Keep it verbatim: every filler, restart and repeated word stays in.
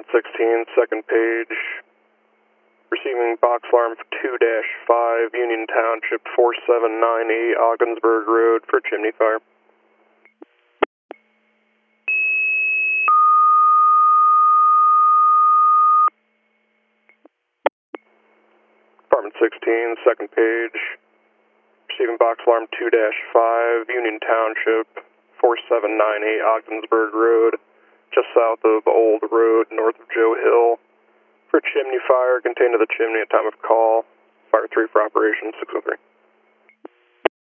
sixteen, second page. Receiving box alarm two dash five, Union Township, four seven nine eight, Ogdensburg Road for chimney fire. Department sixteen, second page. Receiving box alarm two dash five, Union Township, four seven nine eight, Ogdensburg Road, just south of Old Road, north of Joe Hill. For chimney fire contained to the chimney at time of call. Fire three for operation six oh three.